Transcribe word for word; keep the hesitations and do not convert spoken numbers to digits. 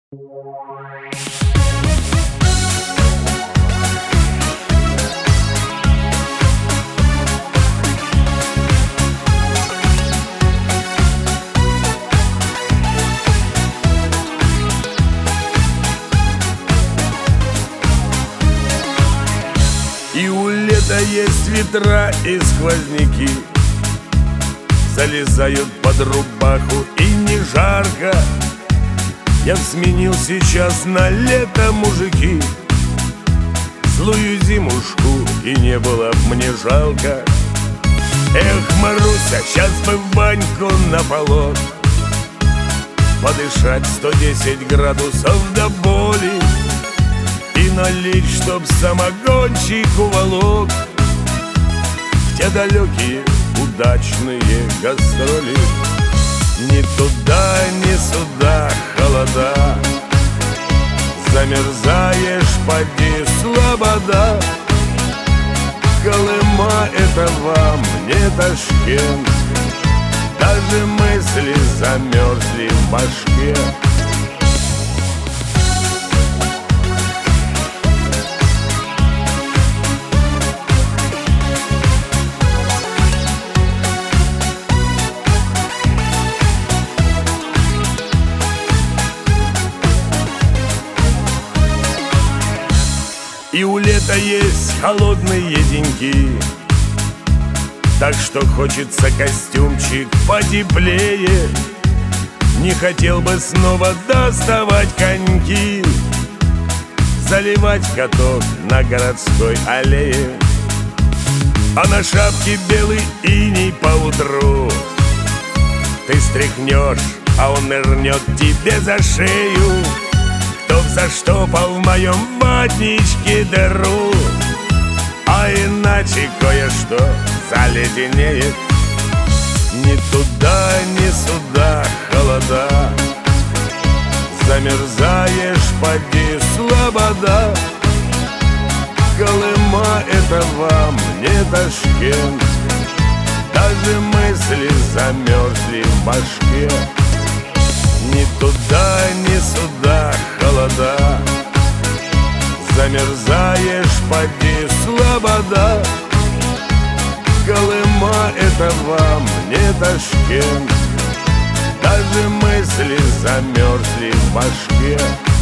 И у лета есть ветра и сквозняки, залезают под рубаху и не жарко. Я сменил сейчас на лето, мужики, злую зимушку, и не было б мне жалко. Эх, Маруся, сейчас бы в баньку на полот, подышать сто десять градусов до боли и налить, чтоб самогончик уволок в те далекие удачные гастроли. Ни туда, ни сюда холода, замерзаешь, поди, слобода. Колыма — это вам не Ташкент, даже мысли замерзли в башке. И у лета есть холодные деньки, так что хочется костюмчик потеплее. Не хотел бы снова доставать коньки, заливать каток на городской аллее. А на шапке белый иней поутру ты стряхнешь, а он нырнет тебе за шею. Кто заштопал в моем ватничке дыру, а иначе кое-что заледенеет. Ни туда, ни сюда холода, замерзаешь, поди, слобода. Колыма — это вам не Ташкент, даже мысли замерзли в башке. Ни туда, ни сюда холода, замерзаешь, поди, слобода. Колыма — это вам не Ташкент, даже мысли замерзли в башке.